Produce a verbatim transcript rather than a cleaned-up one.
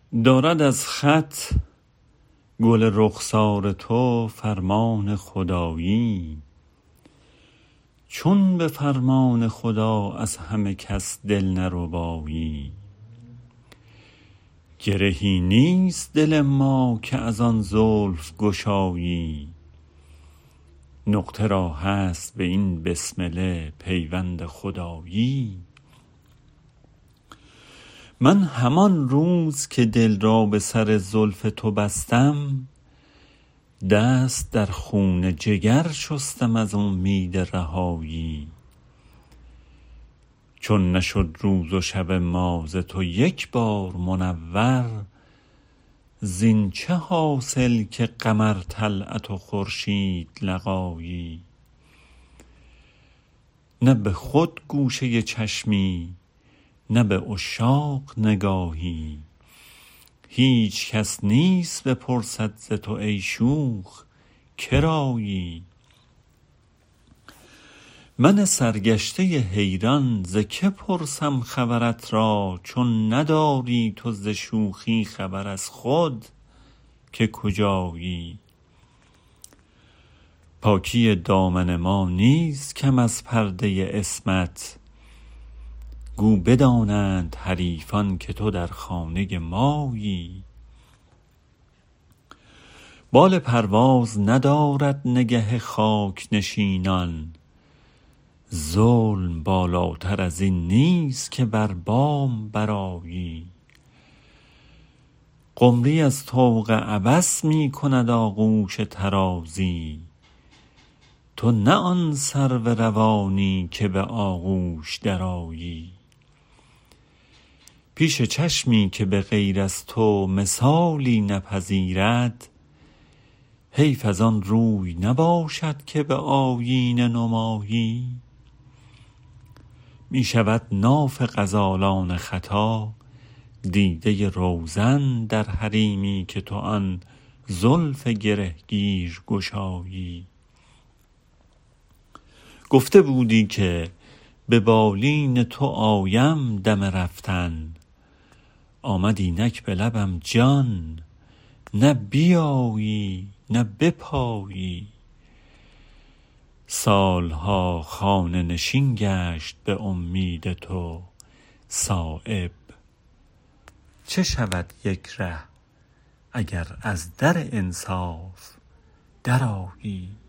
دارد از خط گل رخسار تو فرمان خدایی. چون به فرمان خدا از همه کس دل نربایی. گرهی نیست دل ما که از آن زلف گشایی. نقطه را هست به این بسمله پیوند خدایی. من همان روز که دل را به سر زلف تو بستم، دست در خون جگر شستم از امید رهایی. چون نشد روز و شب ما ز تو یک بار منور، زین چه حاصل که قمر طلعت و خورشید لقایی. نه به خود گوشه چشمی نه به عشاق نگاهی. هیچ کس نیست بپرسد ز تو ای شوخ کرایی. من سرگشته حیران ز که پرسم خبرت را، چون نداری تو ز شوخی خبر از خود که کجایی. پاکی دامن ما نیست کم از پرده عصمت، گو بدانند حریفان که تو در خانه مایی. بال پرواز ندارد نگه خاک نشینان، ظلم بالاتر از این نیست که بر بام برآیی. قمری از طوق عبث می کند آغوش طرازی، تو نه آن سرو روانی که به آغوش درآیی. پیش چشمی که به غیر از تو مثالی نپذیرد، حیف از آن روی نباشد که به آیینه نمایی. می شود ناف غزالان خطا دیده روزن در حریمی که تو آن زلف گرهگیر گشایی. گفته بودی که به بالین تو آیم دم رفتن، آمد اینک به لبم جان، نه بیایی نه بپایی. سالها خانه نشین گشت به امید تو صایب، چه شود یک ره اگر از در انصاف درآیی.